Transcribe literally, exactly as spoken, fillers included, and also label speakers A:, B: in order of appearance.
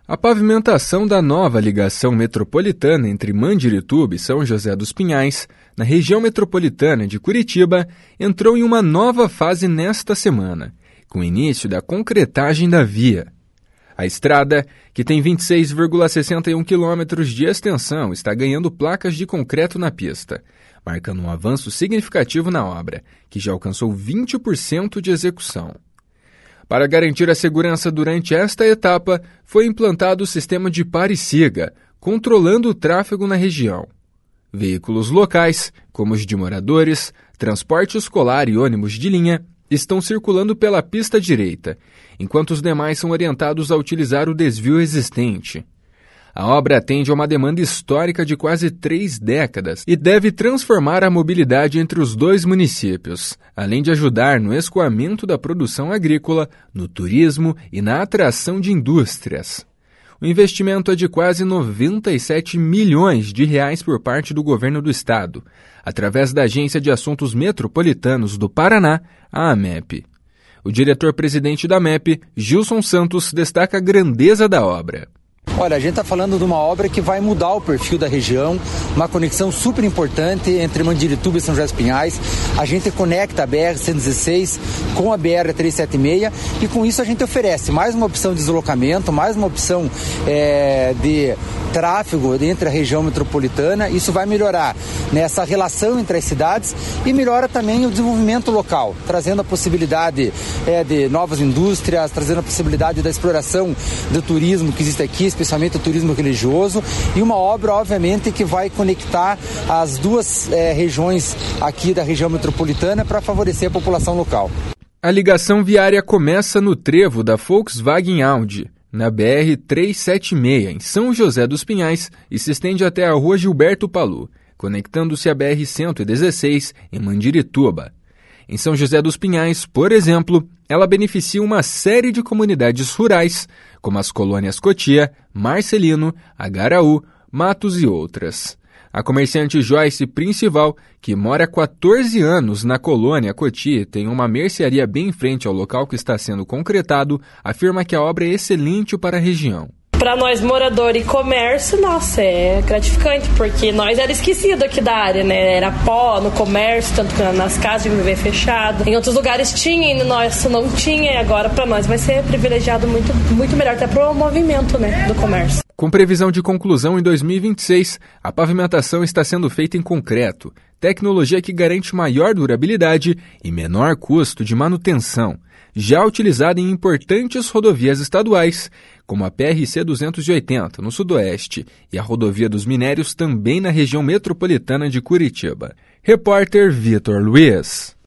A: A pavimentação da nova ligação metropolitana entre Mandirituba e São José dos Pinhais, na região metropolitana de Curitiba, entrou em uma nova fase nesta semana, com o início da concretagem da via. A estrada, que tem vinte e seis vírgula sessenta e um quilômetros de extensão, está ganhando placas de concreto na pista, marcando um avanço significativo na obra, que já alcançou vinte por cento de execução. Para garantir a segurança durante esta etapa, foi implantado o sistema de pare e siga, controlando o tráfego na região. Veículos locais, como os de moradores, transporte escolar e ônibus de linha, estão circulando pela pista direita, enquanto os demais são orientados a utilizar o desvio existente. A obra atende a uma demanda histórica de quase três décadas e deve transformar a mobilidade entre os dois municípios, além de ajudar no escoamento da produção agrícola, no turismo e na atração de indústrias. O investimento é de quase noventa e sete milhões de reais por parte do governo do estado, através da Agência de Assuntos Metropolitanos do Paraná, a AMEP. O diretor-presidente da AMEP, Gilson Santos, destaca a grandeza da obra.
B: Olha, a gente está falando de uma obra que vai mudar o perfil da região, uma conexão super importante entre Mandirituba e São José dos Pinhais. A gente conecta a B R cento e dezesseis com a B R trezentos e setenta e seis e com isso a gente oferece mais uma opção de deslocamento, mais uma opção é, de tráfego entre a região metropolitana. Isso vai melhorar nessa relação entre as cidades e melhora também o desenvolvimento local, trazendo a possibilidade é, de novas indústrias, trazendo a possibilidade da exploração do turismo que existe aqui, especialmente o turismo religioso, e uma obra, obviamente, que vai conectar as duas é, regiões aqui da região metropolitana para favorecer a população local.
A: A ligação viária começa no trevo da Volkswagen Audi, na B R trezentos e setenta e seis, em São José dos Pinhais, e se estende até a Rua Gilberto Palu, conectando-se à B R cento e dezesseis, em Mandirituba. Em São José dos Pinhais, por exemplo, ela beneficia uma série de comunidades rurais, como as colônias Cotia, Marcelino, Agaraú, Matos e outras. A comerciante Joyce Principal, que mora há quatorze anos na colônia Cotia e tem uma mercearia bem em frente ao local que está sendo concretado, afirma que a obra é excelente para a região.
C: Para nós, morador e comércio, nossa, é gratificante, porque nós era esquecido aqui da área, né? Era pó no comércio, tanto nas casas de viver fechado. Em outros lugares tinha, e no nosso não tinha, e agora para nós vai ser privilegiado muito, muito melhor, até para o movimento, né, do comércio.
A: Com previsão de conclusão em dois mil e vinte e seis, a pavimentação está sendo feita em concreto, tecnologia que garante maior durabilidade e menor custo de manutenção, já utilizada em importantes rodovias estaduais, como a P R C duzentos e oitenta, no Sudoeste, e a Rodovia dos Minérios, também na região metropolitana de Curitiba. Repórter Vitor Luiz.